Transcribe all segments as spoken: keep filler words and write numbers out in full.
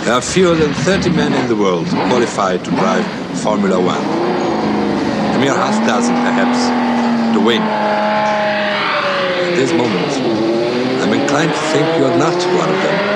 There are fewer than thirty men in the world qualified to drive Formula One. A mere half dozen, perhaps, to win. At this moment, I'm inclined to think you are not one of them.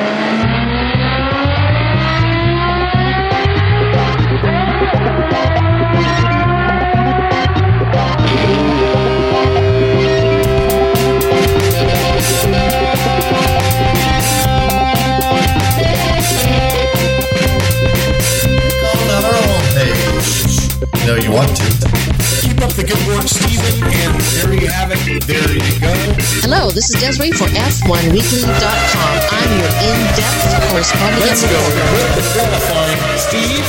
No, you want to. Keep up the good work, Stephen, and there you have it. There you go. Hello, this is Desiree for F one weekly dot com. I'm your in-depth correspondent. Let's go with the qualifying, Steve.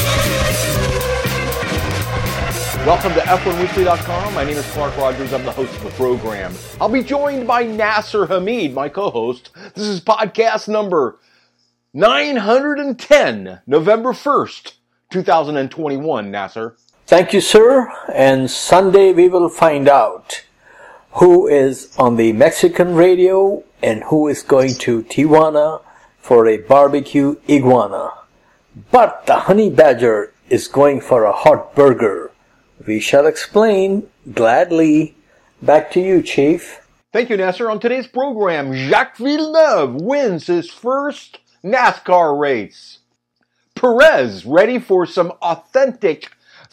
Welcome to F one weekly dot com. My name is Clark Rogers. I'm the host of the program. I'll be joined by Nasser Hamid, my co-host. This is podcast number nine hundred ten, November first, twenty twenty-one, Nasser. Thank you, sir. And Sunday we will find out who is on the Mexican radio and who is going to Tijuana for a barbecue iguana. But the honey badger is going for a hot burger. We shall explain gladly. Back to you, Chief. Thank you, Nasser. On today's program, Jacques Villeneuve wins his first NASCAR race. Perez ready for some authentic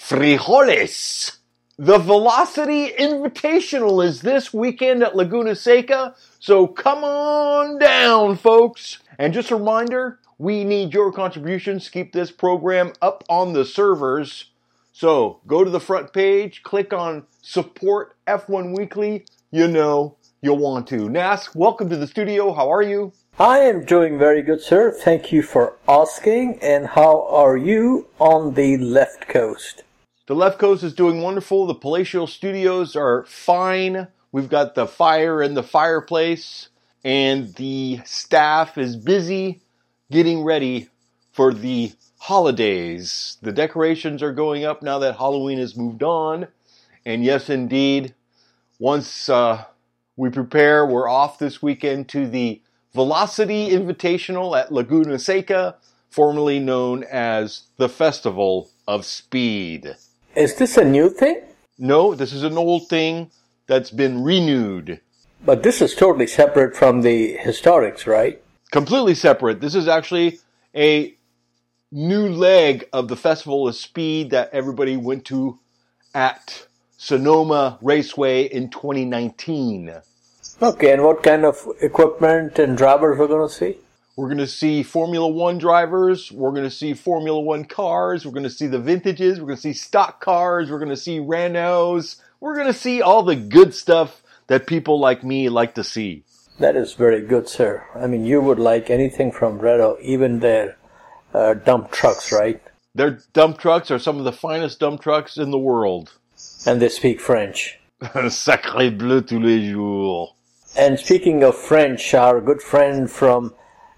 frijoles. The Velocity Invitational is this weekend at Laguna Seca, so come on down, folks. And just a reminder, we need your contributions to keep this program up on the servers. So go to the front page, click on Support F one Weekly. You know you'll want to. Nas, welcome to the studio. How are you? I am doing very good, sir. Thank you for asking. And how are you on the left coast? The left coast is doing wonderful. The palatial studios are fine. We've got the fire in the fireplace, and the staff is busy getting ready for the holidays. The decorations are going up now that Halloween has moved on. And yes, indeed, once uh, we prepare, we're off this weekend to the Velocity Invitational at Laguna Seca, formerly known as the Festival of Speed. Is this a new thing? No, this is an old thing that's been renewed. But this is totally separate from the historics, right? Completely separate. This is actually a new leg of the Festival of Speed that everybody went to at Sonoma Raceway in twenty nineteen. Okay, and what kind of equipment and drivers we're going to see? We're going to see Formula One drivers. We're going to see Formula One cars. We're going to see the vintages. We're going to see stock cars. We're going to see Renaults. We're going to see all the good stuff that people like me like to see. That is very good, sir. I mean, you would like anything from Renault, even their uh, dump trucks, right? Their dump trucks are some of the finest dump trucks in the world. And they speak French. Sacré bleu tous les jours. And speaking of French, our good friend from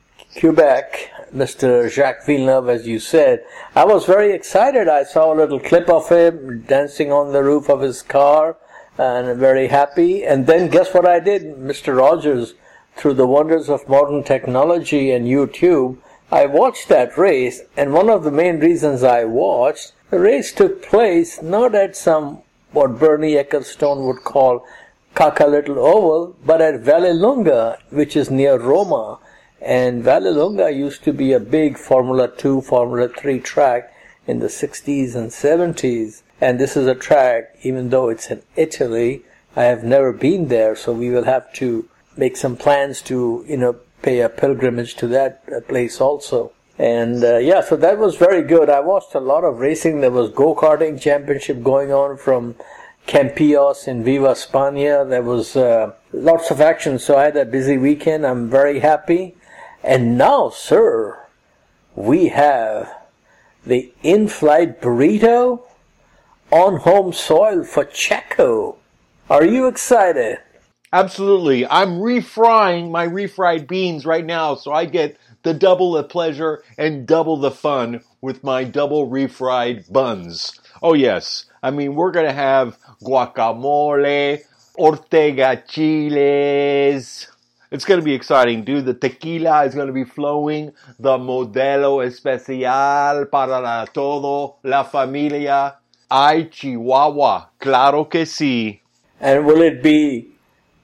Quebec, Mister Jacques Villeneuve, as you said, I was very excited. I saw a little clip of him dancing on the roof of his car and very happy. And then guess what I did, Mister Rogers, through the wonders of modern technology and YouTube, I watched that race. And one of the main reasons I watched, the race took place not at some, what Bernie Ecclestone would call Caca-Little Oval, but at Vallelunga, which is near Roma. And Vallelunga used to be a big Formula two, Formula three track in the sixties and seventies. And this is a track, even though it's in Italy, I have never been there, so we will have to make some plans to, you know, pay a pilgrimage to that place also. And uh, yeah, so that was very good. I watched a lot of racing. There was go-karting championship going on from Campillos in Viva España. There was uh, lots of action, so I had a busy weekend. I'm very happy. And now, sir, we have the in-flight burrito on home soil for Checo. Are you excited? Absolutely. I'm refrying my refried beans right now, so I get the double the pleasure and double the fun with my double refried buns. Oh yes, I mean, we're going to have guacamole, Ortega chiles, It's going to be exciting, dude. The tequila is going to be flowing. The Modelo Especial para la todo la familia. Ay, Chihuahua. Claro que sí. And will it be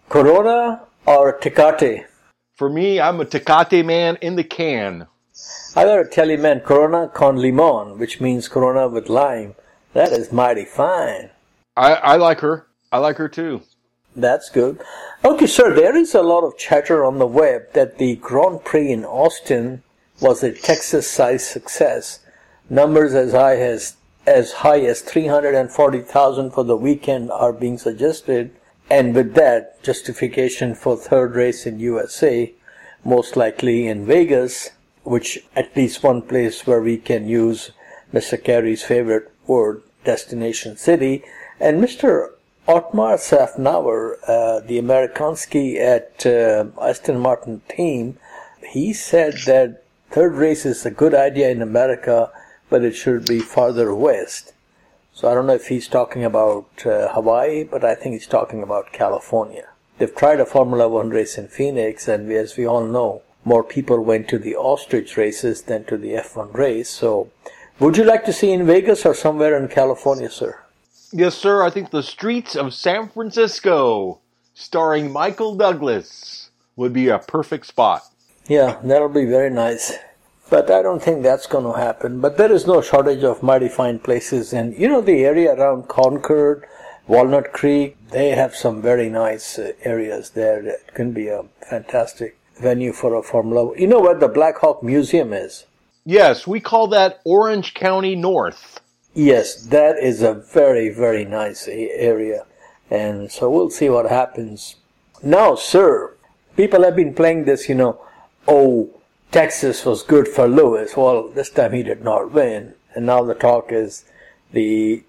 Corona or Tecate? For me, I'm a Tecate man in the can. I gotta tell you, man, Corona con limon, which means Corona with lime. That is mighty fine. I, I like her. I like her too. That's good. Okay, sir, there is a lot of chatter on the web that the Grand Prix in Austin was a Texas-sized success. Numbers as high as, as high as three hundred forty thousand for the weekend are being suggested, and with that, justification for third race in U S A, most likely in Vegas, which at least one place where we can use Mister Carey's favorite word, destination city. And Mister Otmar Szafnauer, uh, the Amerikanski at uh, Aston Martin team, he said that third race is a good idea in America, but it should be farther west. So I don't know if he's talking about uh, Hawaii, but I think he's talking about California. They've tried a Formula One race in Phoenix, and as we all know, more people went to the ostrich races than to the F one race. So would you like to see in Vegas or somewhere in California, sir? Yes, sir. I think the streets of San Francisco, starring Michael Douglas, would be a perfect spot. Yeah, that'll be very nice. But I don't think that's going to happen. But there is no shortage of mighty fine places. And, you know, the area around Concord, Walnut Creek, they have some very nice uh, areas there. It can be a fantastic venue for a Formula One. You know where the Black Hawk Museum is? Yes, we call that Orange County North. Yes, that is a very, very nice area. And so we'll see what happens. Now, sir, people have been playing this, you know, oh, Texas was good for Lewis. Well, this time he did not win. And now the talk is the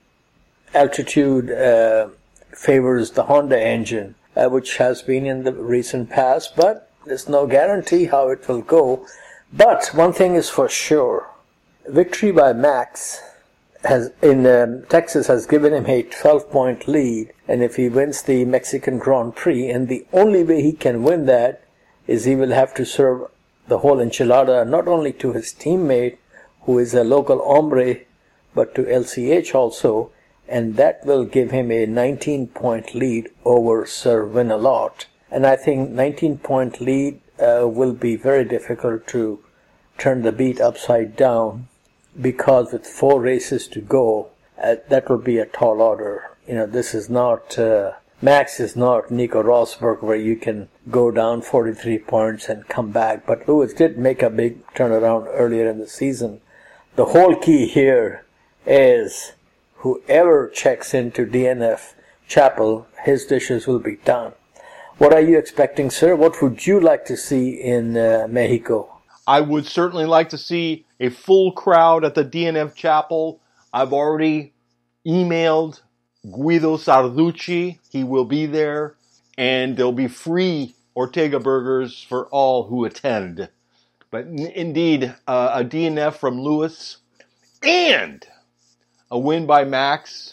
altitude uh, favors the Honda engine, uh, which has been in the recent past, but there's no guarantee how it will go. But one thing is for sure, victory by Max has in um, Texas has given him a twelve-point lead, and if he wins the Mexican Grand Prix, and the only way he can win that is he will have to serve the whole enchilada not only to his teammate, who is a local hombre, but to L C H also, and that will give him a nineteen-point lead over Sir Win-A-Lot. And I think nineteen-point lead uh, will be very difficult to turn the beat upside down, because with four races to go, uh, that will be a tall order. You know, this is not, uh, Max is not Nico Rosberg where you can go down forty-three points and come back. But Lewis did make a big turnaround earlier in the season. The whole key here is whoever checks into D N F Chapel, his dishes will be done. What are you expecting, sir? What would you like to see in uh, Mexico? I would certainly like to see a full crowd at the D N F Chapel. I've already emailed Guido Sarducci. He will be there. And there'll be free Ortega burgers for all who attend. But n- indeed, uh, a D N F from Lewis and a win by Max,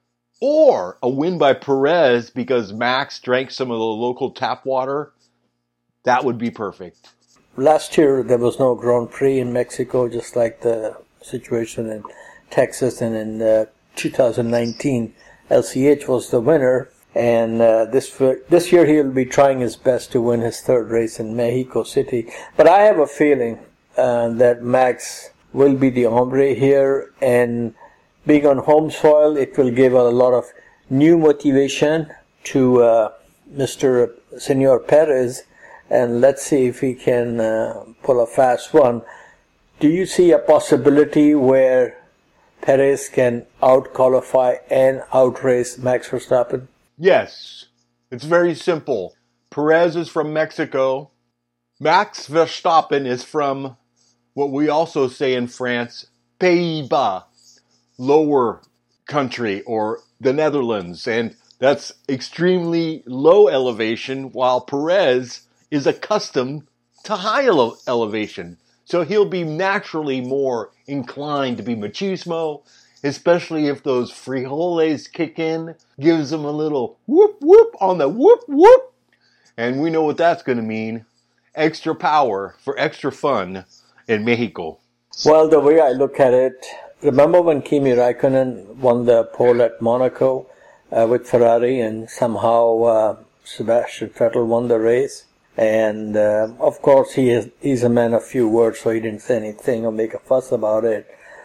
or a win by Perez because Max drank some of the local tap water, that would be perfect. Last year there was no Grand Prix in Mexico, just like the situation in Texas, and in uh, two thousand nineteen L C H was the winner, and uh, this this year he'll be trying his best to win his third race in Mexico City. But I have a feeling uh, that Max will be the hombre here, and being on home soil, it will give a lot of new motivation to uh, Mister Senor Perez, and let's see if he can uh, pull a fast one. Do you see a possibility where Perez can out-qualify and outrace Max Verstappen? Yes. It's very simple. Perez is from Mexico. Max Verstappen is from what we also say in France, Pays-Bas, lower country, or the Netherlands. And that's extremely low elevation, while Perez is accustomed to high ele- elevation. So he'll be naturally more inclined to be machismo, especially if those frijoles kick in, gives him a little whoop whoop on the whoop whoop. And we know what that's going to mean. Extra power for extra fun in Mexico. Well, the way I look at it, remember when Kimi Raikkonen won the pole at Monaco uh, with Ferrari, and somehow uh, Sebastian Vettel won the race? And uh, of course, he is he's a man of few words, so he didn't say anything or make a fuss about it.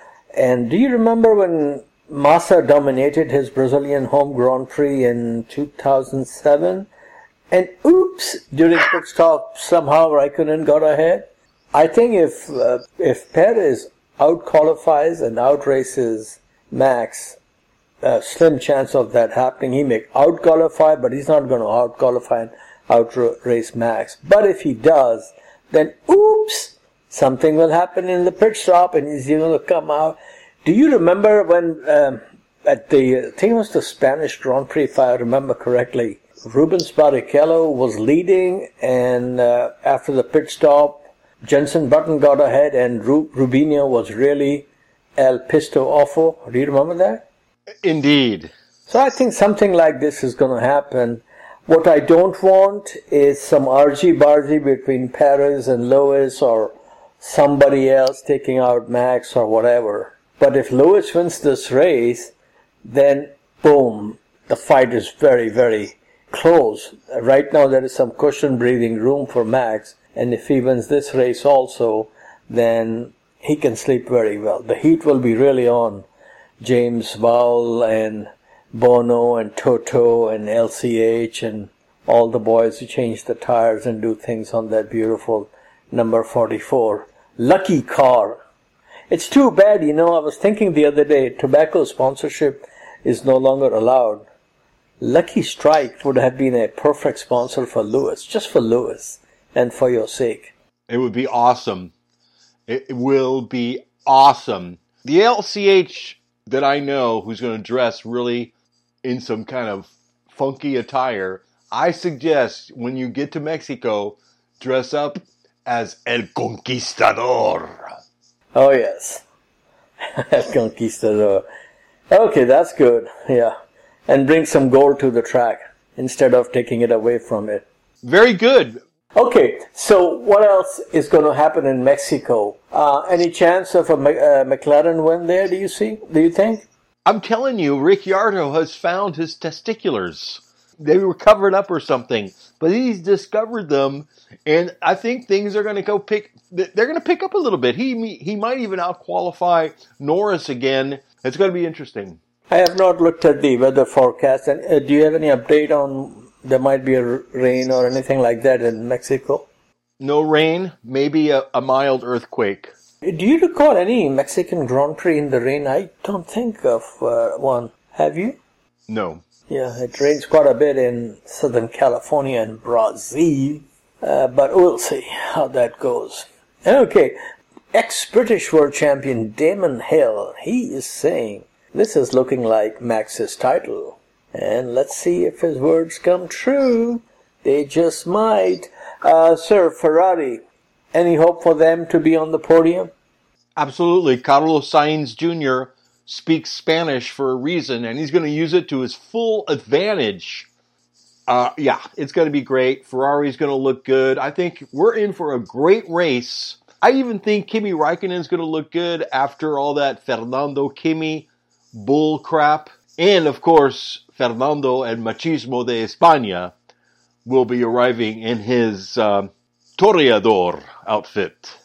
And do you remember when Massa dominated his Brazilian home Grand Prix in two thousand seven? And oops, during pit stop, somehow Raikkonen got ahead. I think if uh, if Perez out-qualifies and out-races Max, a slim chance of that happening. He may out-qualify, but he's not going to out-qualify and out-race Max. But if he does, then oops, something will happen in the pit stop and he's going to come out. Do you remember when um, at the, I think it was the Spanish Grand Prix, if I remember correctly, Rubens Barrichello was leading, and uh, after the pit stop, Jenson Button got ahead, and Ru- Rubinho was really El Pisto Offo. Do you remember that? Indeed. So I think something like this is going to happen. What I don't want is some argy-bargy between Perez and Lewis, or somebody else taking out Max or whatever. But if Lewis wins this race, then boom, the fight is very, very close. Right now there is some cushion breathing room for Max, and if he wins this race also, then he can sleep very well. The heat will be really on James Vowell and Bono and Toto and L C H and all the boys who change the tires and do things on that beautiful number forty-four. Lucky car. It's too bad, you know, I was thinking the other day, tobacco sponsorship is no longer allowed. Lucky Strike would have been a perfect sponsor for Lewis, just for Lewis, and for your sake. It would be awesome. It will be awesome. The L C H that I know who's going to dress really in some kind of funky attire, I suggest when you get to Mexico, dress up as El Conquistador. Oh, yes. El Conquistador. Okay, that's good. Yeah. And bring some gold to the track instead of taking it away from it. Very good. Okay, so what else is going to happen in Mexico? Uh, any chance of a uh, McLaren win there, do you see? Do you think? I'm telling you, Ricciardo has found his testiculars. They were covered up or something, but he's discovered them, and I think things are going to go pick, they're going to pick up a little bit. He he might even out-qualify Norris again. It's going to be interesting. I have not looked at the weather forecast. And uh, do you have any update on there might be a r- rain or anything like that in Mexico? No rain, maybe a, a mild earthquake. Do you recall any Mexican Grand Prix in the rain? I don't think of uh, one. Have you? No. Yeah, it rains quite a bit in Southern California and Brazil, uh, but we'll see how that goes. Okay, ex-British World Champion Damon Hill, he is saying, this is looking like Max's title. And let's see if his words come true. They just might. Uh, sir, Ferrari, any hope for them to be on the podium? Absolutely. Carlos Sainz Junior speaks Spanish for a reason, and he's going to use it to his full advantage. Uh, yeah, it's going to be great. Ferrari's going to look good. I think we're in for a great race. I even think Kimi Raikkonen's going to look good after all that Fernando Kimi bull crap. And, of course, Fernando El Machismo de España will be arriving in his uh, Toreador outfit.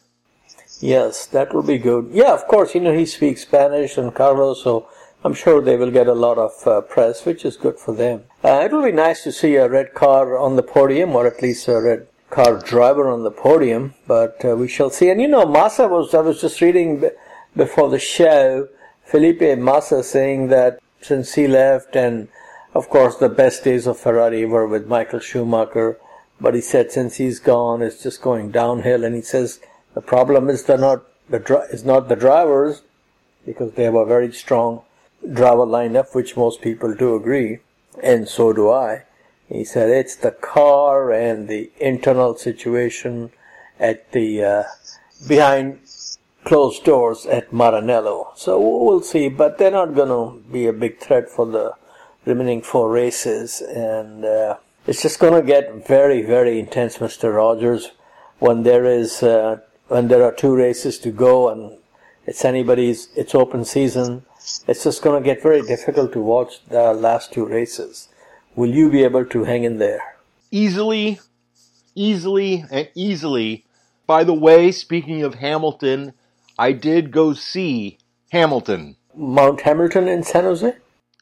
Yes, that will be good. Yeah, of course, you know, he speaks Spanish and Carlos, so I'm sure they will get a lot of uh, press, which is good for them. Uh, it will be nice to see a red car on the podium, or at least a red car driver on the podium, but uh, we shall see. And you know, Massa was, I was just reading b- before the show, Felipe Massa saying that since he left, and of course the best days of Ferrari were with Michael Schumacher, but he said since he's gone, it's just going downhill, and he says the problem is they're not the dri- is not the drivers, because they have a very strong driver lineup, which most people do agree, and so do I. He said it's the car and the internal situation at the uh, behind closed doors at Maranello. So we'll see, but they're not going to be a big threat for the remaining four races. And uh, It's just going to get very, very intense, Mister Rogers, when there is uh, when there are two races to go and it's anybody's, it's open season. It's just going to get very difficult to watch the last two races. Will you be able to hang in there? Easily, easily, and easily. By the way, speaking of Hamilton, I did go see Hamilton. Mount Hamilton in San Jose?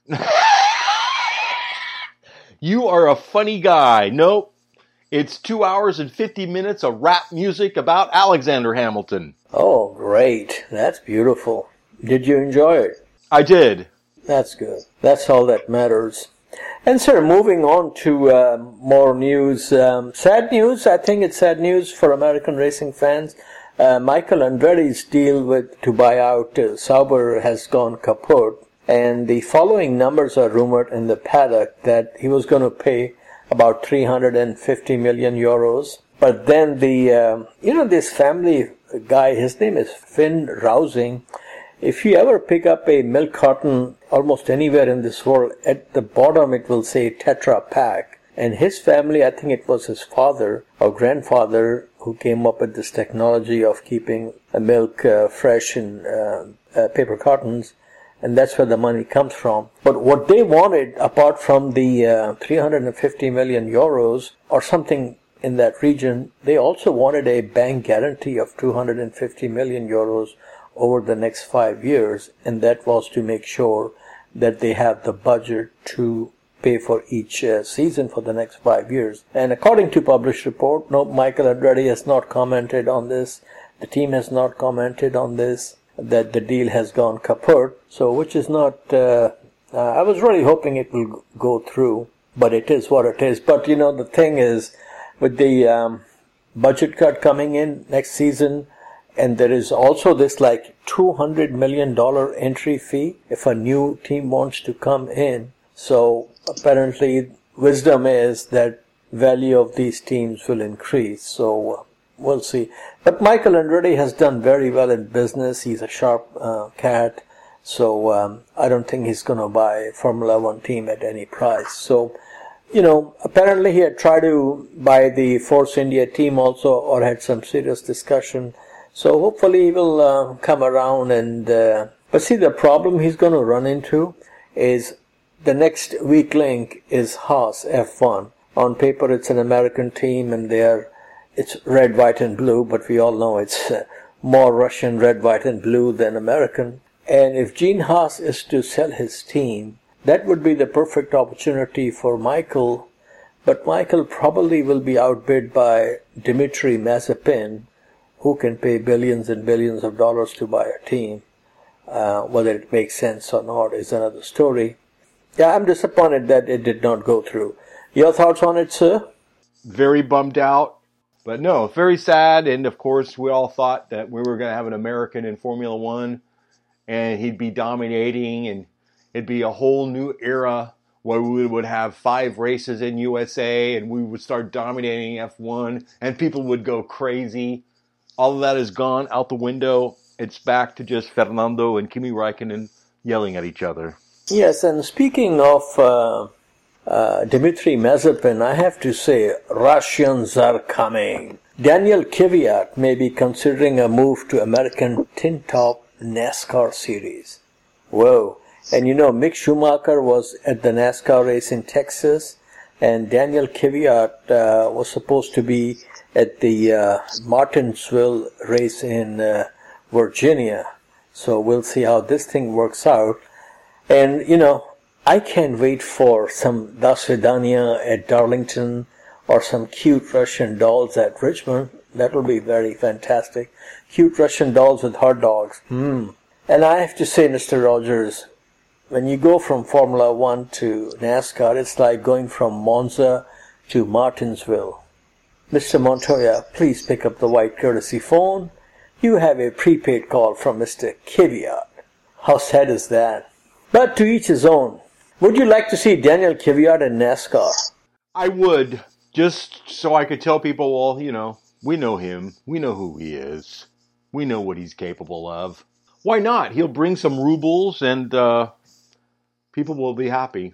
You are a funny guy. Nope. It's two hours and fifty minutes of rap music about Alexander Hamilton. Oh, great. That's beautiful. Did you enjoy it? I did. That's good. That's all that matters. And sir, moving on to uh, more news. Um, sad news. I think it's sad news for American racing fans. Uh, Michael Andretti's deal with to buy out uh, Sauber has gone kaput. And the following numbers are rumored in the paddock that he was going to pay about three hundred fifty million euros. But then the, uh, you know, this family guy, his name is Finn Rousing. If you ever pick up a milk carton almost anywhere in this world, at the bottom it will say Tetra Pak. And his family, I think it was his father or grandfather who came up with this technology of keeping milk uh, fresh in uh, uh, paper cartons. And that's where the money comes from. But what they wanted, apart from the uh, three hundred fifty million euros or something in that region, they also wanted a bank guarantee of two hundred fifty million euros over the next five years. And that was to make sure that they have the budget to pay for each uh, season for the next five years. And according to published report, no, Michael Andretti has not commented on this. The team has not commented on this, that the deal has gone kaput. So, which is not, uh, uh, I was really hoping it will go through, but it is what it is. But, you know, the thing is, with the um, budget cut coming in next season, and there is also this like two hundred million dollars entry fee if a new team wants to come in. So, apparently, wisdom is that value of these teams will increase. So, uh, we'll see. But Michael Andretti has done very well in business. He's a sharp uh, cat. So um, I don't think he's going to buy a Formula One team at any price. So, you know, apparently he had tried to buy the Force India team also, or had some serious discussion. So hopefully he will uh, come around and... Uh, but see, the problem he's going to run into is the next weak link is Haas F one. On paper it's an American team and they are... It's red, white, and blue, but we all know it's uh, more Russian red, white, and blue than American. And if Gene Haas is to sell his team, that would be the perfect opportunity for Michael. But Michael probably will be outbid by Dmitry Mazepin, who can pay billions and billions of dollars to buy a team. Uh, whether it makes sense or not is another story. Yeah, I'm disappointed that it did not go through. Your thoughts on it, sir? Very bummed out. But no, very sad, and of course we all thought that we were going to have an American in Formula One, and he'd be dominating, and it'd be a whole new era where we would have five races in U S A, and we would start dominating F one, and people would go crazy. All of that is gone out the window. It's back to just Fernando and Kimi Räikkönen yelling at each other. Yes, and speaking of... Uh Uh, Dmitry Mazepin, I have to say, Russians are coming. Daniel Kvyat may be considering a move to American Tin Top NASCAR series. Whoa. And you know, Mick Schumacher was at the NASCAR race in Texas, and Daniel Kvyat uh, was supposed to be at the uh, Martinsville race in uh, Virginia. So we'll see how this thing works out. And, you know, I can't wait for some Da Svidaniya at Darlington or some cute Russian dolls at Richmond. That will be very fantastic. Cute Russian dolls with hot dogs. Hmm. And I have to say, Mister Rogers, when you go from Formula One to NASCAR, it's like going from Monza to Martinsville. Mister Montoya, please pick up the white courtesy phone. You have a prepaid call from Mister Kvyat. How sad is that? But to each his own. Would you like to see Daniel Kvyat in NASCAR? I would, just so I could tell people, well, you know, we know him. We know who he is. We know what he's capable of. Why not? He'll bring some rubles and uh, people will be happy.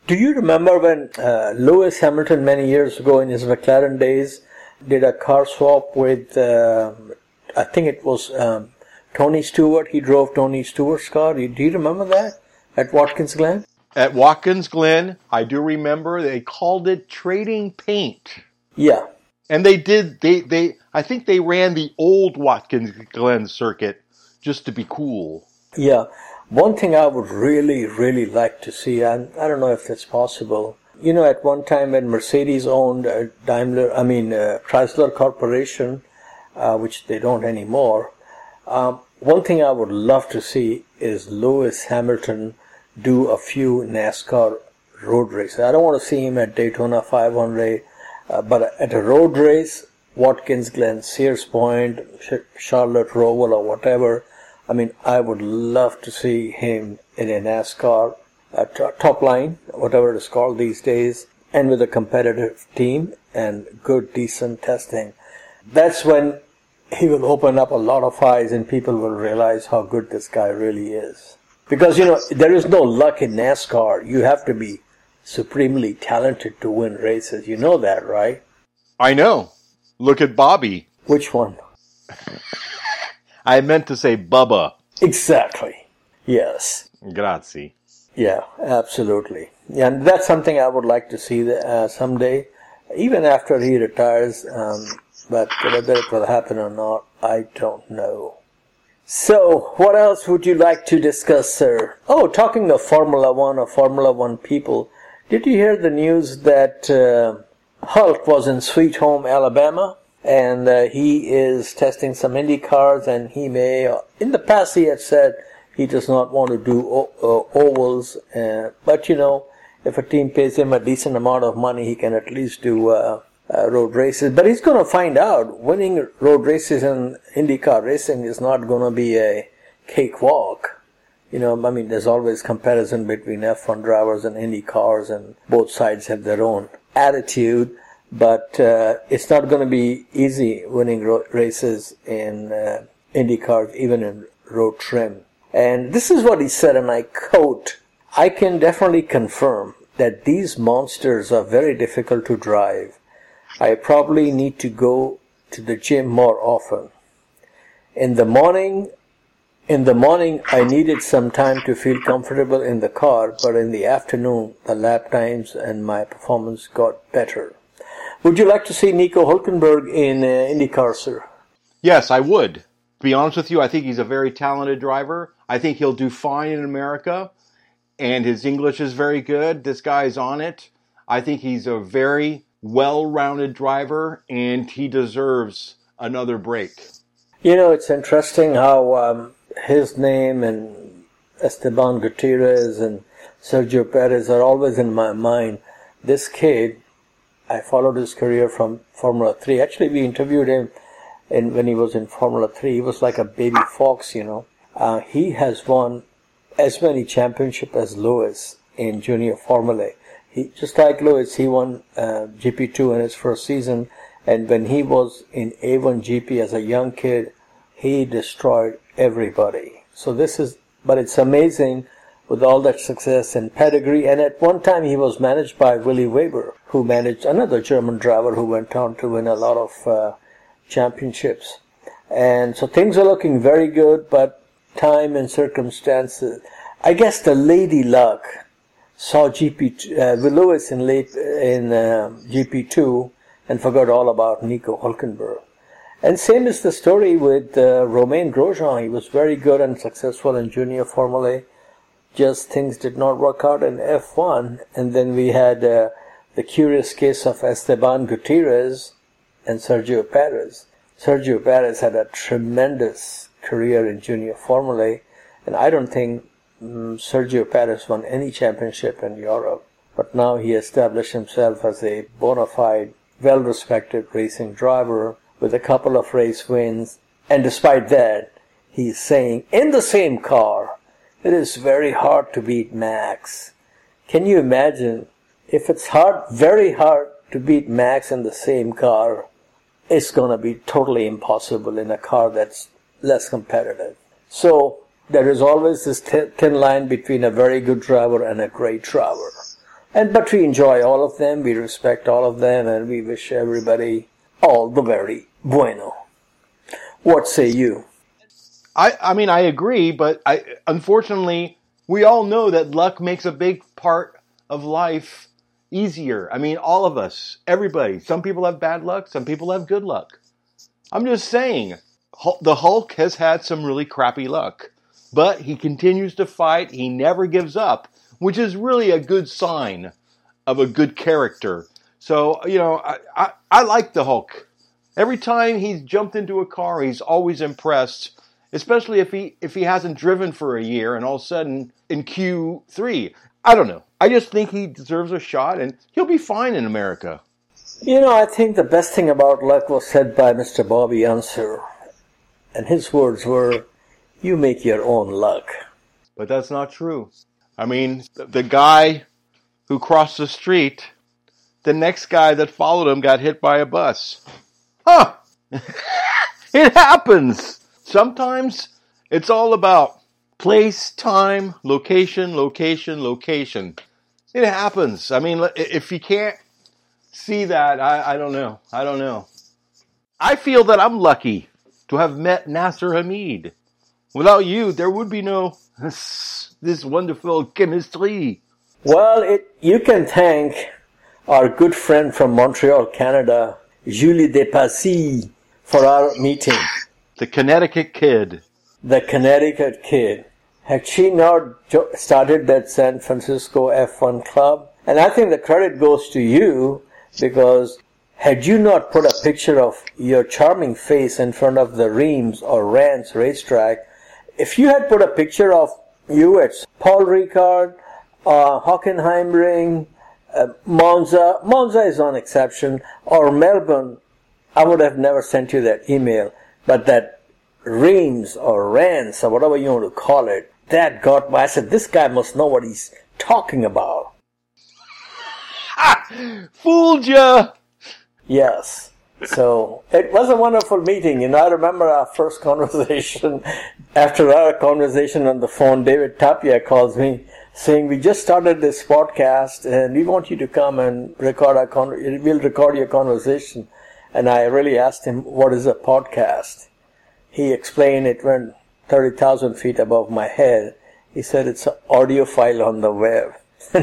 Do you remember when uh, Lewis Hamilton many years ago in his McLaren days did a car swap with, uh, I think it was um, Tony Stewart? He drove Tony Stewart's car. Do you, do you remember that at Watkins Glen? At Watkins Glen, I do remember they called it trading paint. Yeah. And they did, they, they, I think they ran the old Watkins Glen circuit just to be cool. Yeah. One thing I would really, really like to see, and I don't know if that's possible. You know, at one time when Mercedes owned uh, Daimler, I mean, uh, Chrysler Corporation, uh, which they don't anymore, um, one thing I would love to see is Lewis Hamilton do a few NASCAR road races. I don't want to see him at Daytona five hundred, uh, but at a road race, Watkins Glen, Sears Point, Charlotte Roval or whatever, I mean, I would love to see him in a NASCAR uh, t- top line, whatever it is called these days, and with a competitive team and good, decent testing. That's when he will open up a lot of eyes and people will realize how good this guy really is. Because, you know, there is no luck in NASCAR. You have to be supremely talented to win races. You know that, right? I know. Look at Bobby. Which one? I meant to say Bubba. Exactly. Yes. Grazie. Yeah, absolutely. Yeah, and that's something I would like to see uh, someday, even after he retires. Um, but whether it will happen or not, I don't know. So, what else would you like to discuss, sir? Oh, talking of Formula One or Formula One people, did you hear the news that uh, Hulk was in Sweet Home, Alabama? And uh, he is testing some Indy cars, and he may, uh, in the past he had said he does not want to do o- uh, ovals, uh, but you know, if a team pays him a decent amount of money, he can at least do uh, uh, road races. But he's going to find out, winning road races in IndyCar racing is not going to be a cakewalk. You know, I mean, there's always comparison between F one drivers and Indy cars, and both sides have their own attitude. But uh, it's not going to be easy winning ro- races in uh, IndyCar, even in road trim. And this is what he said, and I quote, "I can definitely confirm that these monsters are very difficult to drive. I probably need to go to the gym more often. In the morning, in the morning, I needed some time to feel comfortable in the car, but in the afternoon, the lap times and my performance got better." Would you like to see Nico Hülkenberg in uh, IndyCar, sir? Yes, I would. To be honest with you, I think he's a very talented driver. I think he'll do fine in America, and his English is very good. This guy's on it. I think he's a very well-rounded driver, and he deserves another break. You know, it's interesting how um, his name and Esteban Gutierrez and Sergio Perez are always in my mind. This kid, I followed his career from Formula three. Actually, we interviewed him in, when he was in Formula three. He was like a baby fox, you know. Uh, he has won as many championships as Lewis in Junior Formula. He, just like Lewis, he won uh, G P two in his first season. And when he was in A one G P as a young kid, he destroyed everybody. So this is, but it's amazing with all that success and pedigree. And at one time he was managed by Willy Weber, who managed another German driver who went on to win a lot of uh, championships. And so things are looking very good, but time and circumstances, I guess the lady luck saw G P uh, Lewis in late in uh, G P two and forgot all about Nico Hülkenberg. And same is the story with uh, Romain Grosjean. He was very good and successful in Junior Formula. Just things did not work out in F one. And then we had uh, the curious case of Esteban Gutierrez and Sergio Perez. Sergio Perez had a tremendous career in Junior Formula, and I don't think um, Sergio Perez won any championship in Europe. But now he established himself as a bona fide, well-respected racing driver with a couple of race wins. And despite that, he's saying, in the same car, it is very hard to beat Max. Can you imagine? If it's hard, very hard to beat Max in the same car, it's going to be totally impossible in a car that's less competitive. So there is always this thin line between a very good driver and a great driver. And but we enjoy all of them, we respect all of them, and we wish everybody all the very bueno. What say you? I, I mean, I agree, but I unfortunately, we all know that luck makes a big part of life easier. I mean, all of us, everybody. Some people have bad luck, some people have good luck. I'm just saying, the Hulk has had some really crappy luck, but he continues to fight. He never gives up, which is really a good sign of a good character. So, you know, I, I, I like the Hulk. Every time he's jumped into a car, he's always impressed, especially if he if he hasn't driven for a year and all of a sudden in Q three. I don't know. I just think he deserves a shot and he'll be fine in America. You know, I think the best thing about luck was said by Mister Bobby Unser. And his words were, you make your own luck. But that's not true. I mean, the guy who crossed the street, the next guy that followed him got hit by a bus. Huh! It happens! Sometimes it's all about place, time, location, location, location. It happens. I mean, if you can't see that, I, I don't know. I don't know. I feel that I'm lucky to have met Nasser Hamid. Without you, there would be no this, this wonderful chemistry. Well, it, you can thank our good friend from Montreal, Canada, Julie Depassy, for our meeting. The Connecticut Kid. The Connecticut Kid. Had she not jo- started that San Francisco F one club? And I think the credit goes to you, because had you not put a picture of your charming face in front of the Reims or Rance racetrack, if you had put a picture of you at Paul Ricard, uh, Hockenheimring, uh, Monza, Monza is on exception, or Melbourne, I would have never sent you that email. But that Reims or Rance or whatever you want to call it, that got me. I said, this guy must know what he's talking about. Fooled ya! Yes. So it was a wonderful meeting. You know, I remember our first conversation. After our conversation on the phone, David Tapia calls me saying, we just started this podcast and we want you to come and record our con- we'll record your conversation. And I really asked him, what is a podcast? He explained it went thirty thousand feet above my head. He said, it's an audio file on the web.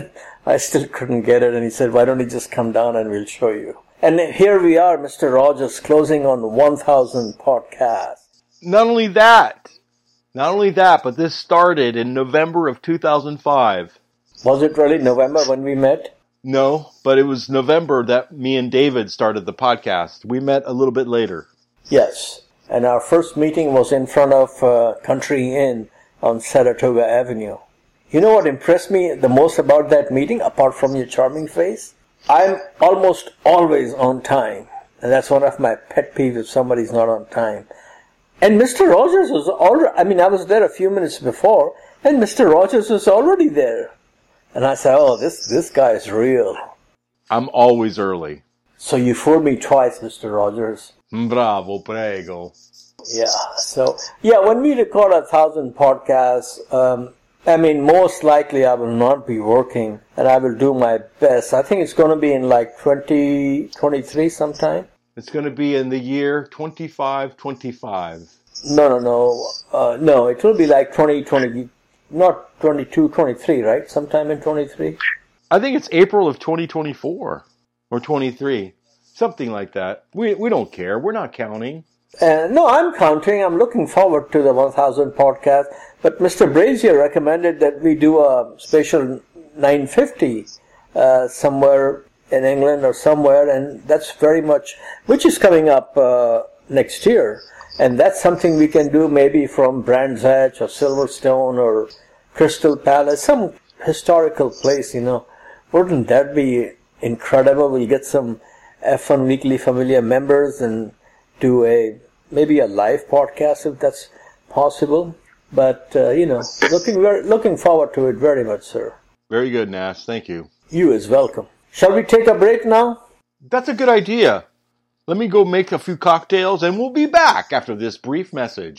I still couldn't get it. And he said, why don't you just come down and we'll show you. And here we are, Mister Rogers, closing on one thousand podcasts. Not only that, not only that, but this started in November of two thousand five. Was it really November when we met? No, but it was November that me and David started the podcast. We met a little bit later. Yes, and our first meeting was in front of uh, Country Inn on Saratoga Avenue. You know what impressed me the most about that meeting, apart from your charming face? I'm almost always on time. And that's one of my pet peeves if somebody's not on time. And Mister Rogers was already, I mean, I was there a few minutes before, and Mister Rogers was already there. And I said, oh, this, this guy is real. I'm always early. So you fooled me twice, Mister Rogers. Bravo, prego. Yeah, so, yeah, when we record a thousand podcasts, um, I mean, most likely I will not be working, and I will do my best. I think it's going to be in like twenty twenty-three sometime. It's going to be in the year twenty-five twenty-five. No, no, no. Uh, no, it will be like twenty twenty, not twenty-two, twenty-three, right? Sometime in twenty-three? I think it's April of twenty twenty-four or twenty-three. Something like that. We we don't care. We're not counting. Uh, no, I'm counting. I'm looking forward to the one thousand podcast. But Mister Brazier recommended that we do a special nine fifty uh, somewhere in England or somewhere, and that's very much, which is coming up uh, next year. And that's something we can do maybe from Brands Hatch or Silverstone or Crystal Palace, some historical place, you know. Wouldn't that be incredible? We'll get some F one Weekly Familia members and do a maybe a live podcast if that's possible. But, uh, you know, looking very, looking forward to it very much, sir. Very good, Nash. Thank you. You is welcome. Shall we take a break now? That's a good idea. Let me go make a few cocktails and we'll be back after this brief message.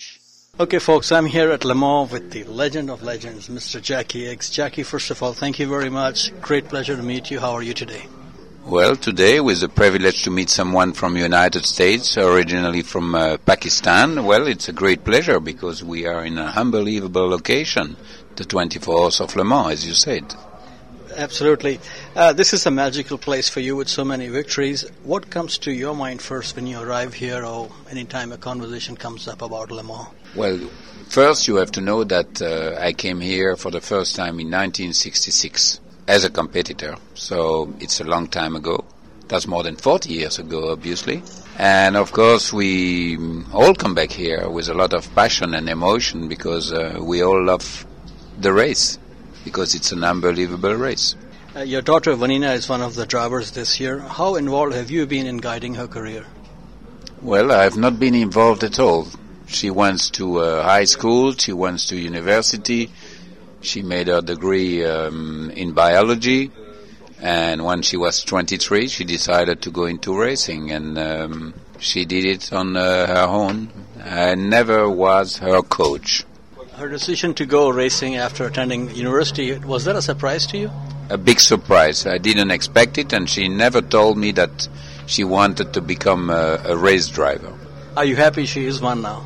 Okay, folks, I'm here at Le Mans with the legend of legends, Mister Jacky Ickx. Jackie, first of all, thank you very much. Great pleasure to meet you. How are you today? Well, today, with the privilege to meet someone from the United States, originally from uh, Pakistan, well, it's a great pleasure because we are in an unbelievable location, the twenty-fourth of Le Mans, as you said. Absolutely. Uh, this is a magical place for you with so many victories. What comes to your mind first when you arrive here or anytime a conversation comes up about Le Mans? Well, first you have to know that uh, I came here for the first time in nineteen sixty-six as a competitor. So it's a long time ago. That's more than forty years ago, obviously. And of course we all come back here with a lot of passion and emotion because uh, we all love the race. Because it's an unbelievable race. Uh, your daughter Vanina is one of the drivers this year. How involved have you been in guiding her career? Well, I have not been involved at all. She went to uh, high school, she went to university, she made her degree um, in biology, and when she was twenty-three, she decided to go into racing, and um, she did it on uh, her own. I never was her coach. Her decision to go racing after attending university, was that a surprise to you? A big surprise. I didn't expect it, and she never told me that she wanted to become a, a race driver. Are you happy she is one now?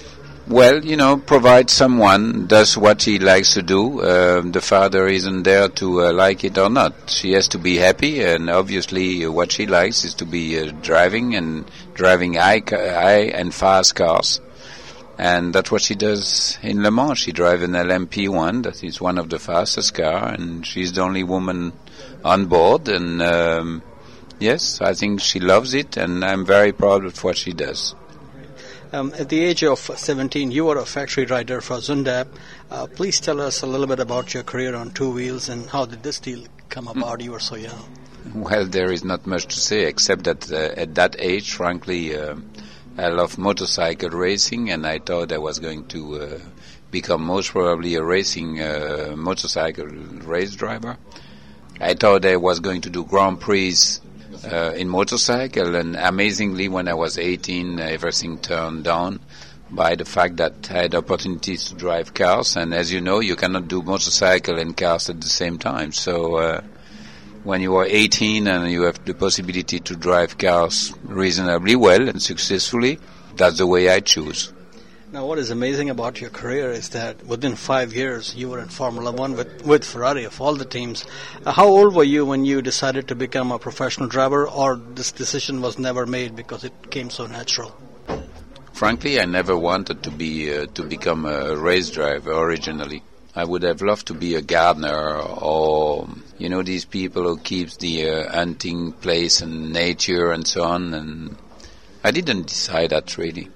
Well, you know, provide someone does what he likes to do. Uh, the father isn't there to uh, like it or not. She has to be happy, and obviously uh, what she likes is to be uh, driving and driving high, high and fast cars. And that's what she does in Le Mans. She drives an L M P one, that is one of the fastest cars, and she's the only woman on board. And um, yes, I think she loves it, and I'm very proud of what she does. Um, at the age of seventeen, you were a factory rider for Zundap. Uh, please tell us a little bit about your career on two wheels and how did this deal come about? You were so young. Well, there is not much to say except that uh, at that age, frankly, uh, I love motorcycle racing, and I thought I was going to uh, become most probably a racing uh, motorcycle race driver. I thought I was going to do Grand Prix uh, in motorcycle, and amazingly, when I was eighteen, everything turned down by the fact that I had opportunities to drive cars, and as you know, you cannot do motorcycle and cars at the same time. So uh, when you are eighteen and you have the possibility to drive cars reasonably well and successfully, that's the way I choose. Now, what is amazing about your career is that within five years, you were in Formula One with, with Ferrari of all the teams. Uh, how old were you when you decided to become a professional driver, or this decision was never made because it came so natural? Frankly, I never wanted to be uh, to become a race driver originally. I would have loved to be a gardener, or, you know, these people who keeps the uh, hunting place and nature and so on. And I didn't decide that really.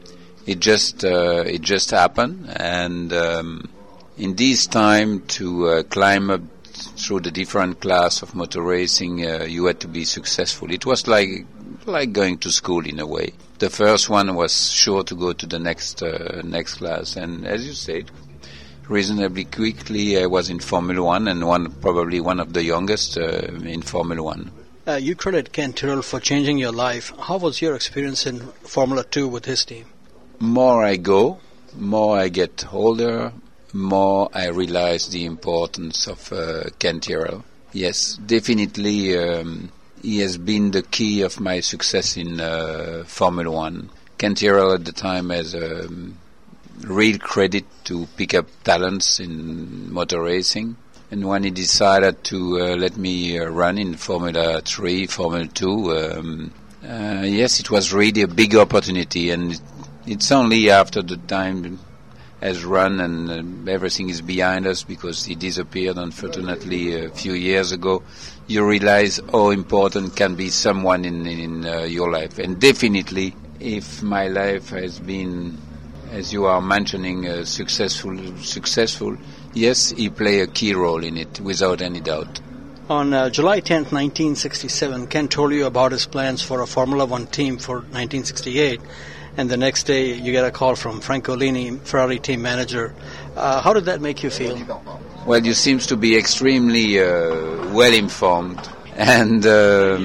It just uh, it just happened. And um, in this time to uh, climb up through the different class of motor racing, uh, you had to be successful. It was like like going to school in a way. The first one was sure to go to the next uh, next class, and as you said, reasonably quickly I was in Formula One, and one probably one of the youngest uh, in Formula One. Uh, you credit Ken Tyrrell for changing your life. How was your experience in Formula Two with his team? More I go, more I get older, more I realize the importance of uh, Ken Tyrrell. Yes, definitely um, he has been the key of my success in uh, Formula One. Ken Tyrrell at the time has a um, real credit to pick up talents in motor racing. And when he decided to uh, let me uh, run in Formula three, Formula two, um, uh, yes, it was really a big opportunity. And it's only after the time has run and uh, everything is behind us, because he disappeared, unfortunately, a few years ago, you realize how important can be someone in, in uh, your life. And definitely, if my life has been, as you are mentioning, uh, successful, successful, yes, he played a key role in it, without any doubt. On uh, July tenth, nineteen sixty-seven, Ken told you about his plans for a Formula One team for nineteen sixty-eight, and the next day you get a call from Franco Lini, Ferrari team manager. Uh, how did that make you feel? Well, you seem to be extremely uh, well informed, and um,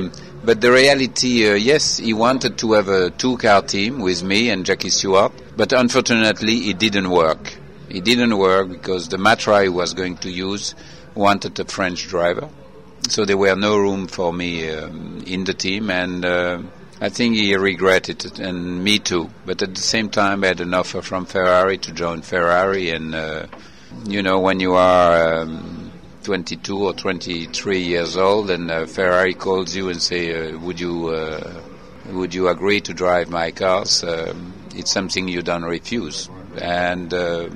But the reality, uh, yes, he wanted to have a two-car team with me and Jackie Stewart, but unfortunately it didn't work. It didn't work because the Matra he was going to use wanted a French driver. So there were no room for me um, in the team, and uh, I think he regretted it, and me too. But at the same time, I had an offer from Ferrari to join Ferrari, and uh, you know, when you are um, twenty-two or twenty-three years old, and uh, Ferrari calls you and say, uh, "Would you uh, would you agree to drive my cars?" Um, it's something you don't refuse, and uh,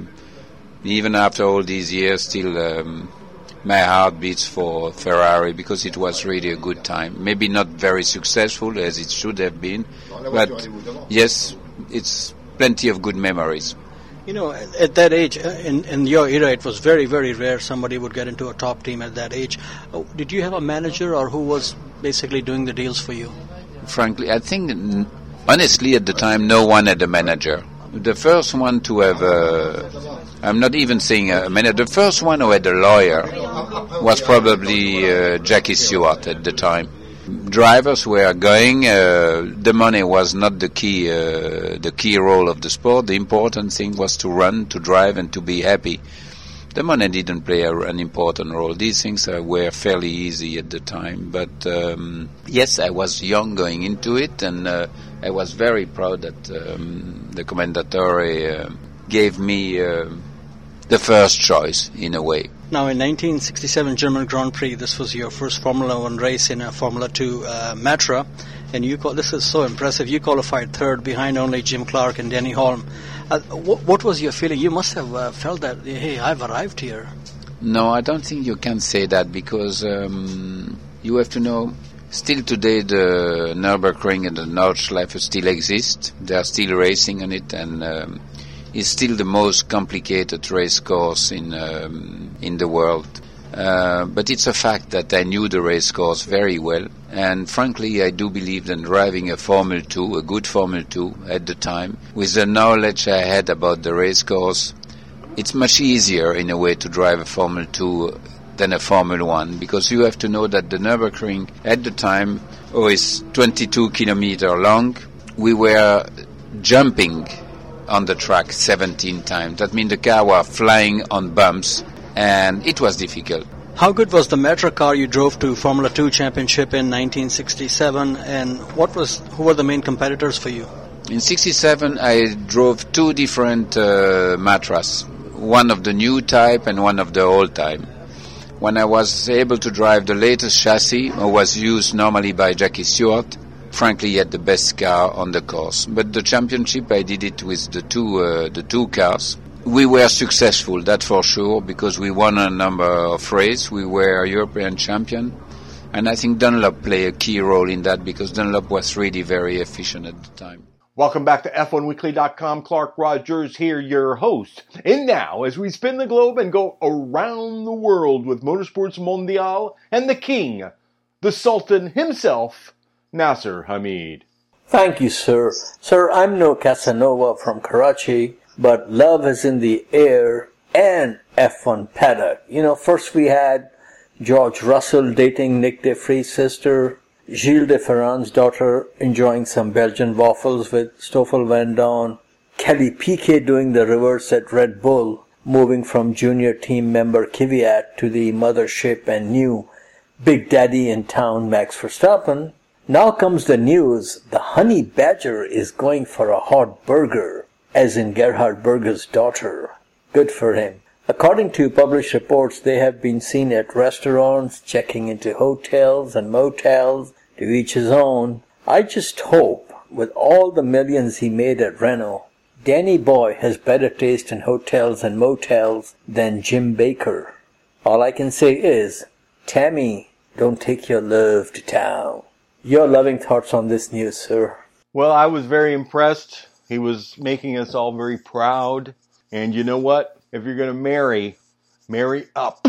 even after all these years, still. Um, My heart beats for Ferrari because it was really a good time. Maybe not very successful as it should have been, but yes, it's plenty of good memories. You know, at that age, in, in your era, it was very, very rare somebody would get into a top team at that age. Did you have a manager or who was basically doing the deals for you? Frankly, I think, honestly, at the time, no one had a manager. The first one to have a, I'm not even saying a manager, the first one who had a lawyer was probably uh, Jackie Stewart at the time. Drivers were going, uh, the money was not the key, uh, the key role of the sport. The important thing was to run, to drive, and to be happy. The money didn't play a, an important role. These things uh, were fairly easy at the time. But um, yes, I was young going into it, and uh, I was very proud that um, the Commendatore uh, gave me uh, the first choice, in a way. Now, in nineteen sixty-seven German Grand Prix, this was your first Formula One race in a Formula Two uh, Matra, and you call, this is so impressive. You qualified third behind only Jim Clark and Denny Holm. Uh, what, what was your feeling? You must have uh, felt that, hey, I've arrived here. No, I don't think you can say that because um, you have to know, still today the Nürburgring and the Nordschleife still exist. They are still racing on it, and um, it's still the most complicated race course in um, in the world. Uh, but it's a fact that I knew the race course very well, and frankly I do believe that driving a Formula two, a good Formula two at the time, with the knowledge I had about the race course, it's much easier in a way to drive a Formula two than a Formula one, because you have to know that the Nürburgring at the time oh, is twenty-two kilometers long. We were jumping on the track seventeen times. That means the car was flying on bumps, and it was difficult. How good was the Matra car you drove to Formula two Championship in nineteen sixty-seven, and what was who were the main competitors for you? In sixty-seven, I drove two different uh, Matras, one of the new type and one of the old type. When I was able to drive the latest chassis, which was used normally by Jackie Stewart, frankly, he had the best car on the course. But the championship, I did it with the two uh, the two cars. We were successful, that for sure, because we won a number of races. We were European champion, and I think Dunlop played a key role in that because Dunlop was really very efficient at the time. Welcome back to F one Weekly dot com. Clark Rogers here, your host. And now, as we spin the globe and go around the world with Motorsports Mondial and the king, the Sultan himself, Nasser Hamid. Thank you, sir. Sir, I'm no Casanova from Karachi, but love is in the air and F one paddock. You know, first we had George Russell dating Nick de Vries' sister, Gilles de Ferran's daughter enjoying some Belgian waffles with Stoffel Van Dorn, Kelly Piquet doing the reverse at Red Bull, moving from junior team member Kvyat to the mothership and new Big Daddy in town Max Verstappen. Now comes the news, the Honey Badger is going for a hot burger, as in Gerhard Berger's daughter. Good for him. According to published reports, they have been seen at restaurants, checking into hotels and motels, to each his own. I just hope, with all the millions he made at Renault, Danny Boy has better taste in hotels and motels than Jim Baker. All I can say is, Tammy, don't take your love to town. Your loving thoughts on this news, sir? Well, I was very impressed. He was making us all very proud. And you know what? If you're going to marry, marry up.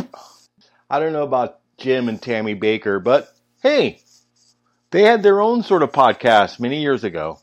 I don't know about Jim and Tammy Baker, but hey, they had their own sort of podcast many years ago.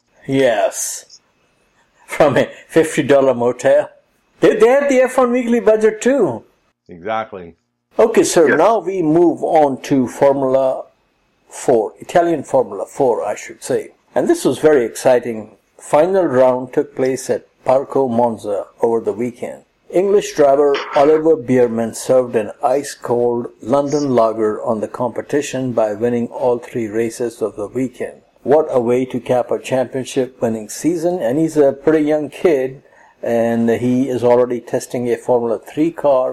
Yes. From a fifty dollars motel. They, they had the F one Weekly budget too. Exactly. Okay, sir, yes. Now we move on to Formula four, Italian Formula four, I should say. And this was very exciting. Final round took place at Parco Monza over the weekend. English driver Oliver Bierman served an ice-cold London lager on the competition by winning all three races of the weekend. What a way to cap a championship-winning season, and he's a pretty young kid, and he is already testing a Formula three car,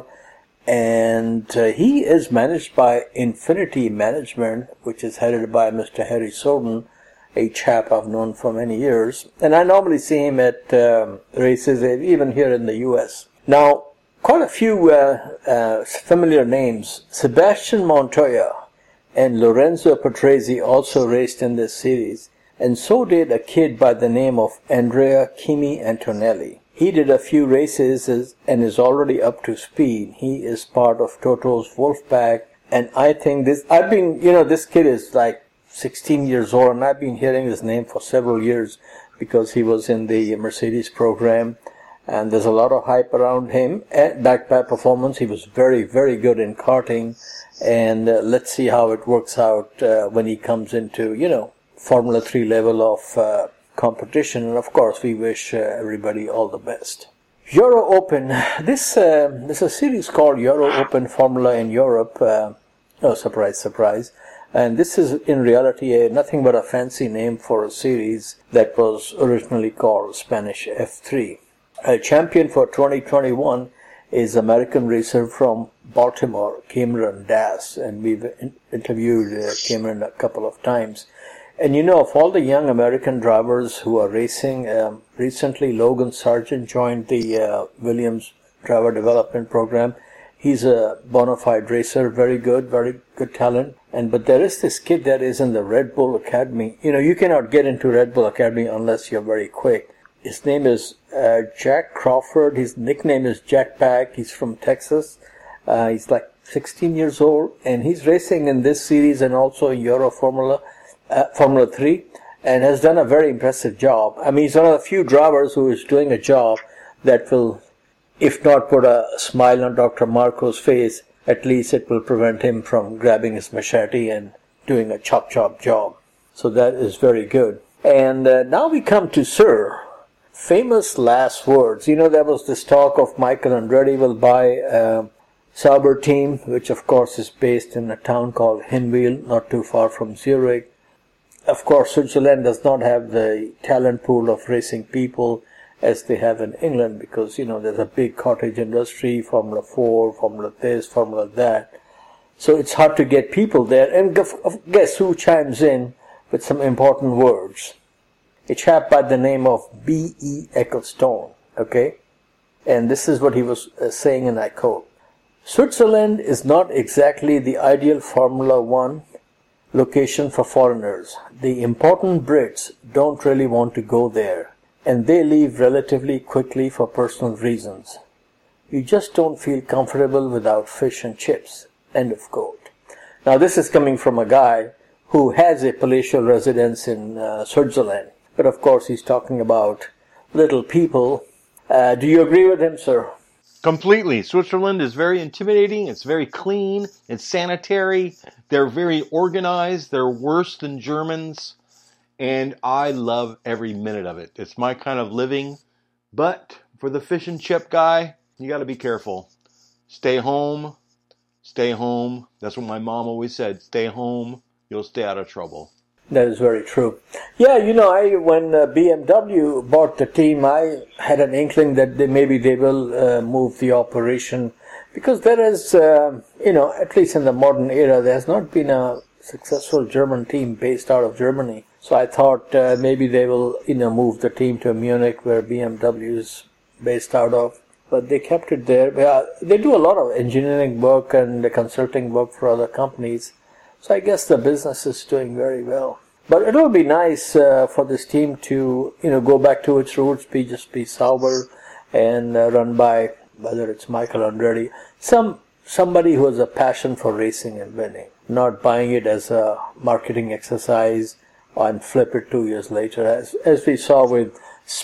and uh, he is managed by Infinity Management, which is headed by Mister Harry Sorden, a chap I've known for many years, and I normally see him at um, races, even here in the U S. Now, quite a few uh, uh, familiar names. Sebastian Montoya and Lorenzo Patrese also raced in this series, and so did a kid by the name of Andrea Kimi Antonelli. He did a few races and is already up to speed. He is part of Toto's Wolfpack, and I think this, I've been, you know, this kid is like sixteen years old, and I've been hearing his name for several years because he was in the Mercedes program. And there's a lot of hype around him. And backed by performance, he was very, very good in karting. And uh, let's see how it works out uh, when he comes into, you know, Formula three level of uh, competition. And of course, we wish uh, everybody all the best. Euro Open. This uh, there's a series called Euro Open Formula in Europe. Uh, oh, surprise, surprise. And this is in reality a, nothing but a fancy name for a series that was originally called Spanish F three. A champion for twenty twenty-one is American racer from Baltimore, Cameron Dass, and we've in- interviewed uh, Cameron a couple of times. And you know, of all the young American drivers who are racing, um, recently Logan Sargent joined the uh, Williams driver development program. He's a bona fide racer, very good, very good talent. And but there is this kid that is in the Red Bull Academy. You know, you cannot get into Red Bull Academy unless you're very quick. His name is uh, Jack Crawford. His nickname is Jack Pack. He's from Texas. Uh, he's like sixteen years old, and he's racing in this series and also in Euro Formula, uh, Formula three, and has done a very impressive job. I mean, he's one of the few drivers who is doing a job that will, if not put a smile on Doctor Marco's face, at least it will prevent him from grabbing his machete and doing a chop-chop job. So that is very good. And uh, now we come to Sir. Famous last words. You know, there was this talk of Michael Andretti will buy a Sauber team, which of course is based in a town called Hinwil, not too far from Zurich. Of course, Switzerland does not have the talent pool of racing people as they have in England because, you know, there's a big cottage industry, Formula four, Formula this, Formula that. So it's hard to get people there. And guess who chimes in with some important words? A chap by the name of B E Ecclestone, okay? And this is what he was uh, saying, and I quote, Switzerland is not exactly the ideal Formula One location for foreigners. The important Brits don't really want to go there, and they leave relatively quickly for personal reasons. You just don't feel comfortable without fish and chips, end of quote. Now this is coming from a guy who has a palatial residence in uh, Switzerland. But of course, he's talking about little people. Uh, do you agree with him, sir? Completely. Switzerland is very intimidating. It's very clean. It's sanitary. They're very organized. They're worse than Germans. And I love every minute of it. It's my kind of living. But for the fish and chip guy, you got to be careful. Stay home. Stay home. That's what my mom always said. Stay home. You'll stay out of trouble. That is very true. Yeah, you know, I when uh, B M W bought the team, I had an inkling that they, maybe they will uh, move the operation because there is, uh, you know, at least in the modern era, there has not been a successful German team based out of Germany. So I thought uh, maybe they will, you know, move the team to Munich where B M W is based out of. But they kept it there. Yeah, they do a lot of engineering work and consulting work for other companies. So I guess the business is doing very well. But it will be nice uh, for this team to, you know, go back to its roots, be just be Sauber and uh, run by, whether it's Michael Andretti, some somebody who has a passion for racing and winning, not buying it as a marketing exercise and flip it two years later, as as we saw with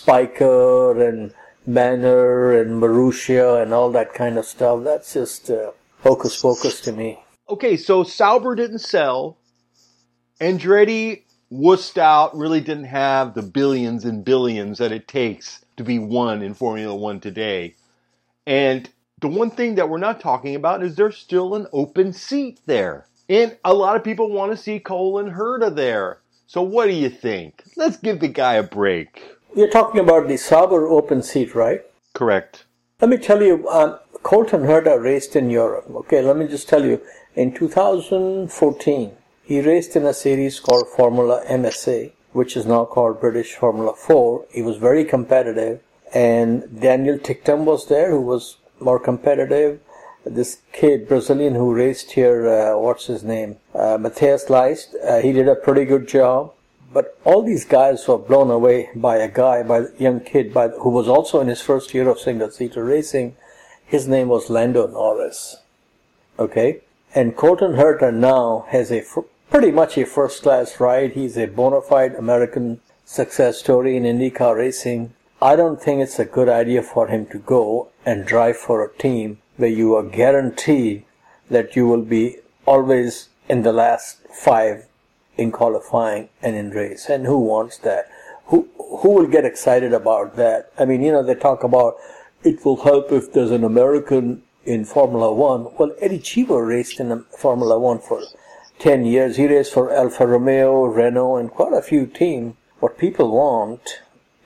Spiker and Manor and Marussia and all that kind of stuff. That's just uh, hocus pocus to me. Okay, so Sauber didn't sell. Andretti wussed out, really didn't have the billions and billions that it takes to be one in Formula One today. And the one thing that we're not talking about is there's still an open seat there. And a lot of people want to see Colin Herta there. So what do you think? Let's give the guy a break. You're talking about the Sauber open seat, right? Correct. Let me tell you, um, Colton Herta raced in Europe. Okay, let me just tell you, in two thousand fourteen, he raced in a series called Formula M S A, which is now called British Formula four. He was very competitive, and Daniel Ticktum was there, who was more competitive. This kid, Brazilian, who raced here, uh, what's his name? Uh, Matthias Leist, uh, he did a pretty good job. But all these guys were blown away by a guy, by a young kid, by, who was also in his first year of single-seater racing. His name was Lando Norris. Okay? And Colton Herta now has a pretty much a first-class ride. He's a bona fide American success story in IndyCar racing. I don't think it's a good idea for him to go and drive for a team where you are guaranteed that you will be always in the last five in qualifying and in race. And who wants that? Who who will get excited about that? I mean, you know, they talk about it will help if there's an American in Formula One. Well, Eddie Cheever raced in Formula One for ten years. He raced for Alfa Romeo, Renault, and quite a few teams. What people want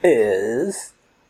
is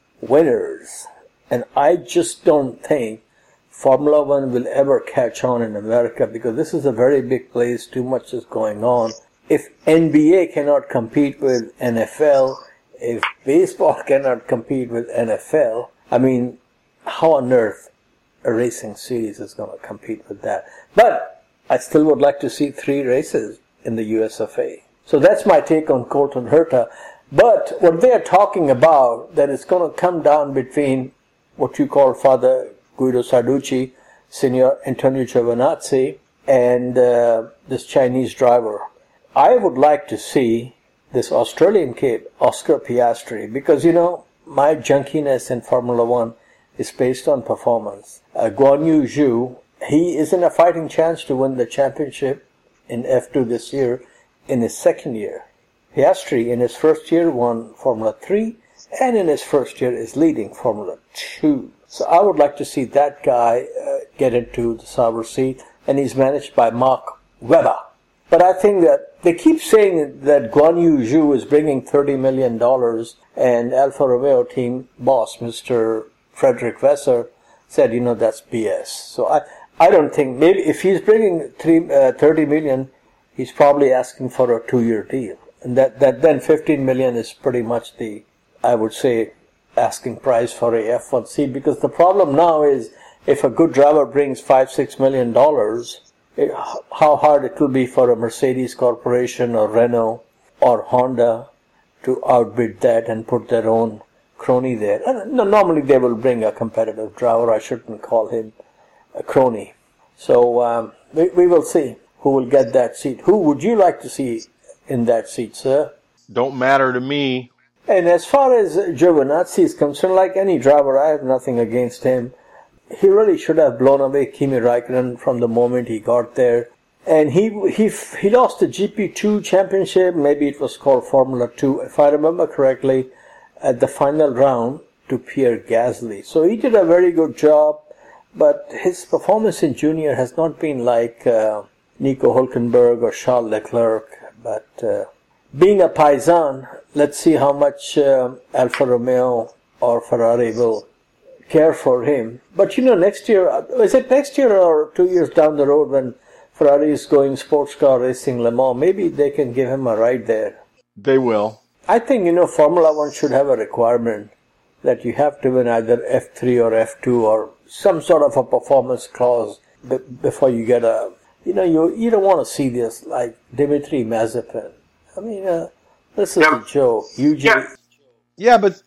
winners. And I just don't think Formula One will ever catch on in America, because this is a very big place. Too much is going on. If N B A cannot compete with N F L, if baseball cannot compete with N F L, I mean, how on earth a racing series is going to compete with that? But I still would like to see three races in the U S F A. So that's my take on Colton Herta. But what they're talking about, that it's going to come down between what you call Father Guido Sarducci, Signor Antonio Giovinazzi, and uh, this Chinese driver. I would like to see this Australian kid, Oscar Piastri, because, you know, my junkiness in Formula One is based on performance. Uh, Guan Yu Zhu, he is in a fighting chance to win the championship in F two this year in his second year. Piastri in his first year won Formula three, and in his first year is leading Formula two. So I would like to see that guy uh, get into the Sauber seat, and he's managed by Mark Webber. But I think that they keep saying that Guan Yu Zhu is bringing thirty million dollars, and Alfa Romeo team boss, Mister Frederick Vassar, said, you know, that's B S. So I, I don't think, maybe if he's bringing three, uh, thirty million, he's probably asking for a two-year deal. And that, that then fifteen million is pretty much the, I would say, asking price for a F one seat. Because the problem now is, if a good driver brings five, six million dollars, It, how hard it will be for a Mercedes Corporation or Renault or Honda to outbid that and put their own crony there. And normally they will bring a competitive driver. I shouldn't call him a crony. So um, we, we will see who will get that seat. Who would you like to see in that seat, sir? Don't matter to me. And as far as Giovinazzi is concerned, like any driver, I have nothing against him. He really should have blown away Kimi Raikkonen from the moment he got there. And he he he lost the G P two championship, maybe it was called Formula two, if I remember correctly, at the final round to Pierre Gasly. So he did a very good job, but his performance in junior has not been like uh, Nico Hülkenberg or Charles Leclerc. But uh, being a Paisan, let's see how much uh, Alfa Romeo or Ferrari will care for him. But you know, next year, is it next year or two years down the road when Ferrari is going sports car racing Le Mans, maybe they can give him a ride there. They will. I think, you know, Formula One should have a requirement that you have to win either F three or F two or some sort of a performance clause b- before you get a, you know, you you don't want to see this like Dimitri Mazepin. I mean, uh, this is yeah. a joke. You just, yeah. yeah, but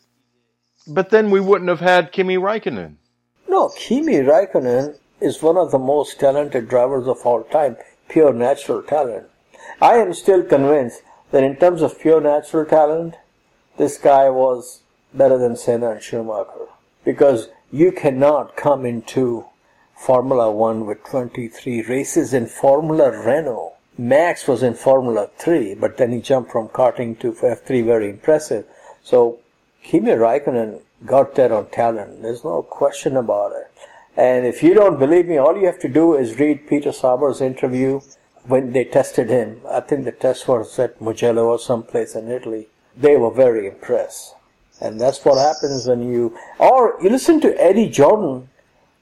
But then we wouldn't have had Kimi Raikkonen. No, Kimi Raikkonen is one of the most talented drivers of all time. Pure natural talent. I am still convinced that in terms of pure natural talent, this guy was better than Senna and Schumacher. Because you cannot come into Formula One with twenty-three races in Formula Renault. Max was in Formula three, but then he jumped from karting to F three, very impressive. So Kimi Raikkonen got that on talent. There's no question about it. And if you don't believe me, all you have to do is read Peter Sauber's interview when they tested him. I think the test was at Mugello or someplace in Italy. They were very impressed. And that's what happens when you... Or you listen to Eddie Jordan.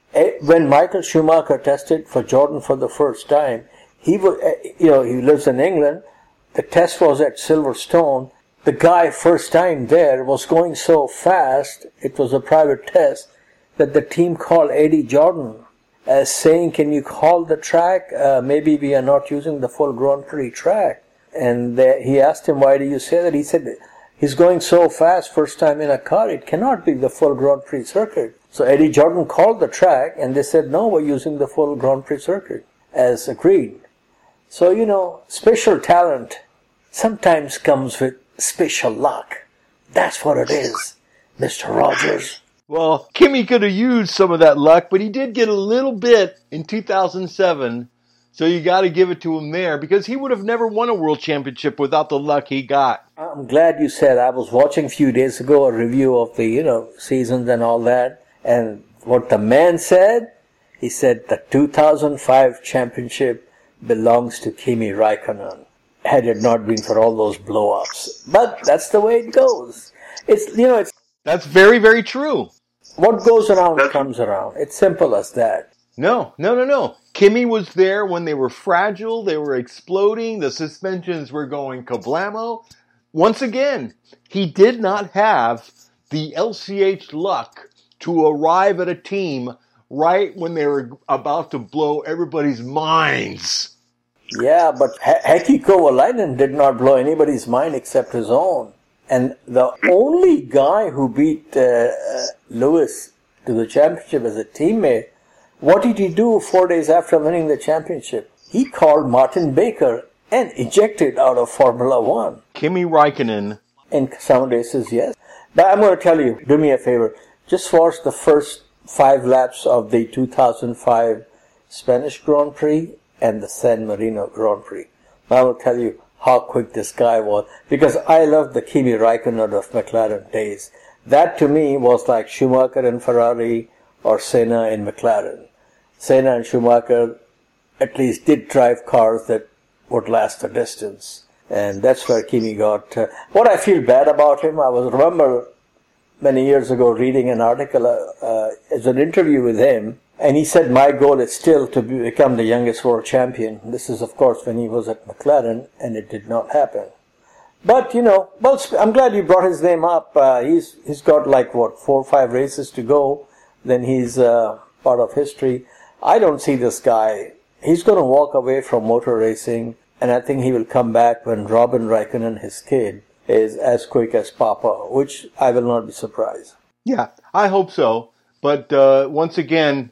When Michael Schumacher tested for Jordan for the first time, he was, you know, he lives in England. The test was at Silverstone. The guy, first time there, was going so fast, it was a private test, that the team called Eddie Jordan as saying, can you call the track? Uh, maybe we are not using the full Grand Prix track. And they, he asked him, why do you say that? He said, he's going so fast, first time in a car, it cannot be the full Grand Prix circuit. So Eddie Jordan called the track, and they said, no, we're using the full Grand Prix circuit, as agreed. So, you know, special talent sometimes comes with special luck. That's what it is, Mister Rogers. Well, Kimi could have used some of that luck, but he did get a little bit in two thousand seven. So you got to give it to him there, because he would have never won a world championship without the luck he got. I'm glad you said. I was watching a few days ago a review of the, you know, seasons and all that. And what the man said, he said the two thousand five championship belongs to Kimi Raikkonen, had it not been for all those blow-ups. But that's the way it goes. It's, you know, it's... That's very, very true. What goes around comes around. It's simple as that. No, no, no, no. Kimi was there when they were fragile, they were exploding, the suspensions were going kablamo. Once again, he did not have the L C H luck to arrive at a team right when they were about to blow everybody's minds. Yeah, but Heikki Kovalainen did not blow anybody's mind except his own. And the only guy who beat uh, uh, Lewis to the championship as a teammate, what did he do four days after winning the championship? He called Martin Baker and ejected out of Formula One. Kimi Raikkonen. In some races, yes. But I'm going to tell you, do me a favor. Just watch the first five laps of the two thousand five Spanish Grand Prix and the San Marino Grand Prix. I will tell you how quick this guy was, because I love the Kimi Raikkonen of McLaren days. That to me was like Schumacher and Ferrari or Senna and McLaren. Senna and Schumacher at least did drive cars that would last the distance. And that's where Kimi got... Uh, what I feel bad about him, I was remember many years ago reading an article, uh, uh, as an interview with him, and he said, my goal is still to be, become the youngest world champion. This is, of course, when he was at McLaren, and it did not happen. But, you know, well, I'm glad you brought his name up. Uh, he's he's got, like, what, four or five races to go. Then he's uh, part of history. I don't see this guy. He's going to walk away from motor racing, and I think he will come back when Robin Raikkonen, his kid, is as quick as Papa, which I will not be surprised. Yeah, I hope so. But uh, once again,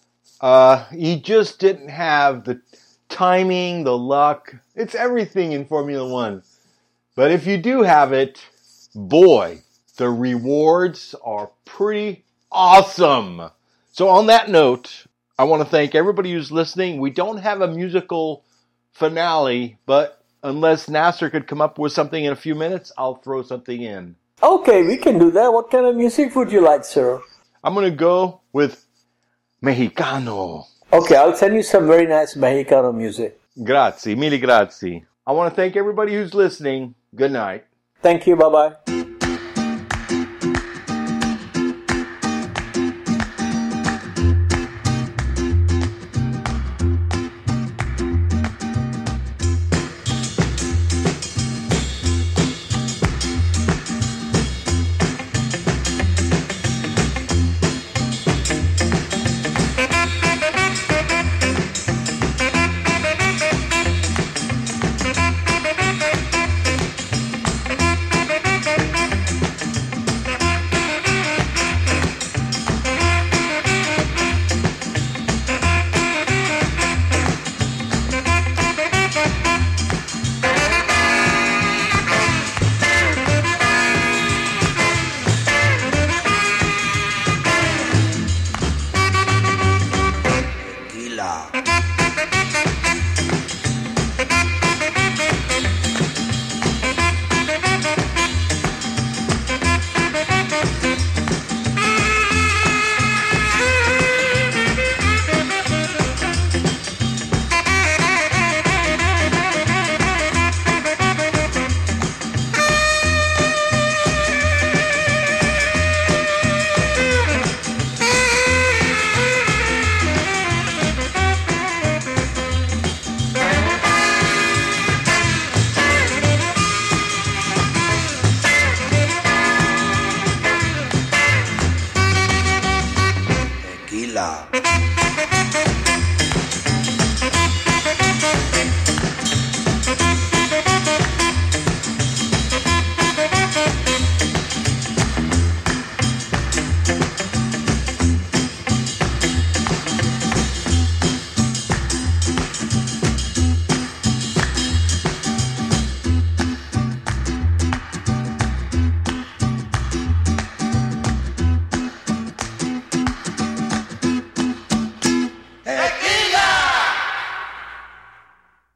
uh, he just didn't have the timing, the luck. It's everything in Formula One. But if you do have it, boy, the rewards are pretty awesome. So on that note, I want to thank everybody who's listening. We don't have a musical finale, but unless Nasser could come up with something in a few minutes, I'll throw something in. Okay, we can do that. What kind of music would you like, sir? I'm going to go with Mexicano. Okay, I'll send you some very nice Mexicano music. Grazie, mille grazie. I want to thank everybody who's listening. Good night. Thank you. Bye-bye.